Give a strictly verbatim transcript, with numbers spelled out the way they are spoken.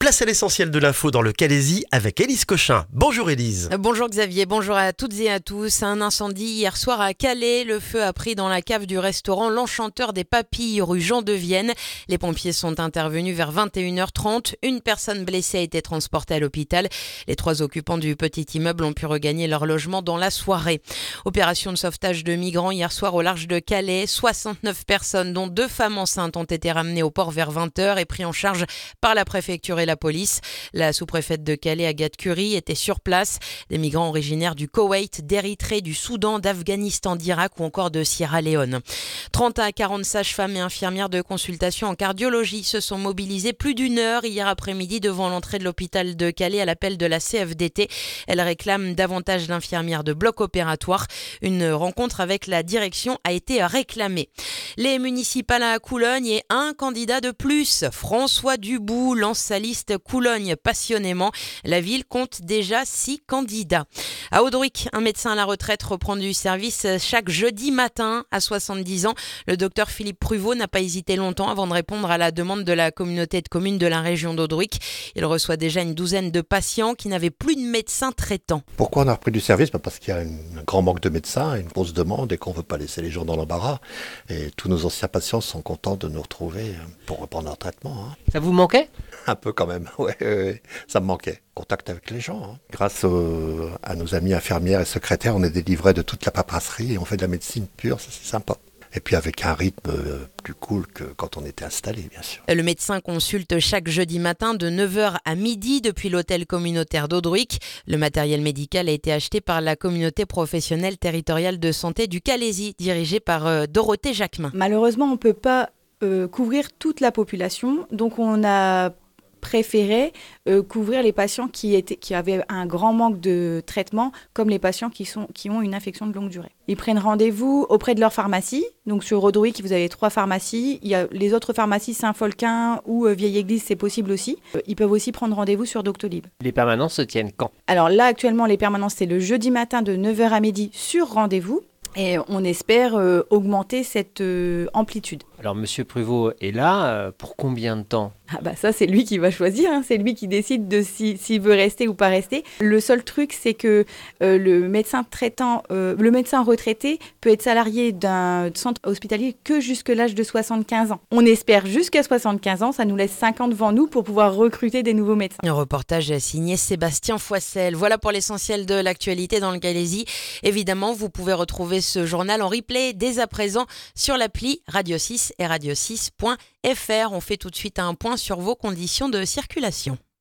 Place à l'essentiel de l'info dans le Calaisis avec Élise Cochin. Bonjour Élise. Bonjour Xavier, bonjour à toutes et à tous. Un incendie hier soir à Calais. Le feu a pris dans la cave du restaurant L'Enchanteur des Papilles, rue Jean de Vienne. Les pompiers sont intervenus vers vingt et une heures trente. Une personne blessée a été transportée à l'hôpital. Les trois occupants du petit immeuble ont pu regagner leur logement dans la soirée. Opération de sauvetage de migrants hier soir au large de Calais. soixante-neuf personnes, dont deux femmes enceintes, ont été ramenées au port vers vingt heures et pris en charge par la préfecture et la police. La sous-préfète de Calais, Agathe Curie, était sur place. Des migrants originaires du Koweït, d'Érythrée, du Soudan, d'Afghanistan, d'Irak ou encore de Sierra Leone. trente à quarante sages-femmes et infirmières de consultation en cardiologie se sont mobilisées plus d'une heure hier après-midi devant l'entrée de l'hôpital de Calais à l'appel de la C F D T. Elles réclament davantage d'infirmières de bloc opératoire. Une rencontre avec la direction a été réclamée. Les municipales à Coulogne et un candidat de plus. François Dubout lance sa liste Coulogne passionnément. La ville compte déjà six candidats. À Audruic, un médecin à la retraite reprend du service chaque jeudi matin à soixante-dix ans. Le docteur Philippe Pruvot n'a pas hésité longtemps avant de répondre à la demande de la communauté de communes de la région d'Audruic. Il reçoit déjà une douzaine de patients qui n'avaient plus de médecin traitant. Pourquoi on a repris du service ? Parce qu'il y a un grand manque de médecins, une grosse demande et qu'on ne veut pas laisser les gens dans l'embarras. Et tous nos anciens patients sont contents de nous retrouver pour reprendre leur traitement. Hein. Ça vous manquait ? Un peu quand même, ouais, ouais, ça me manquait. Contact avec les gens. Hein. Grâce au, à nos amis infirmières et secrétaires, on est délivrés de toute la paperasserie et on fait de la médecine pure, ça c'est sympa. Et puis avec un rythme plus cool que quand on était installé, bien sûr. Le médecin consulte chaque jeudi matin de neuf heures à midi depuis l'hôtel communautaire d'Audruic. Le matériel médical a été acheté par la communauté professionnelle territoriale de santé du Calaisis, dirigée par euh, Dorothée Jacquemin. Malheureusement, on ne peut pas euh, couvrir toute la population, donc on a préféré euh, couvrir les patients qui, étaient, qui avaient un grand manque de traitement, comme les patients qui, sont, qui ont une infection de longue durée. Ils prennent rendez-vous auprès de leur pharmacie. Donc sur Audruic, vous avez trois pharmacies. Il y a les autres pharmacies, Saint-Folquin ou euh, Vieille Église, c'est possible aussi. Euh, ils peuvent aussi prendre rendez-vous sur Doctolib. Les permanences se tiennent quand ? Alors là, actuellement, les permanences, c'est le jeudi matin de neuf heures à midi sur rendez-vous. Et on espère euh, augmenter cette euh, amplitude. Alors Monsieur Pruvot est là, euh, pour combien de temps ? Ah bah ça, c'est lui qui va choisir, hein. C'est lui qui décide de si, s'il veut rester ou pas rester. Le seul truc, c'est que euh, le médecin traitant, euh, le médecin retraité peut être salarié d'un centre hospitalier que jusqu'à l'âge de soixante-quinze ans. On espère jusqu'à soixante-quinze ans, ça nous laisse cinq ans devant nous pour pouvoir recruter des nouveaux médecins. Un reportage signé Sébastien Foissel. Voilà pour l'essentiel de l'actualité dans le Calaisis. Évidemment, vous pouvez retrouver ce journal en replay dès à présent sur l'appli Radio six et radio six point f r. On fait tout de suite un point sur vos conditions de circulation.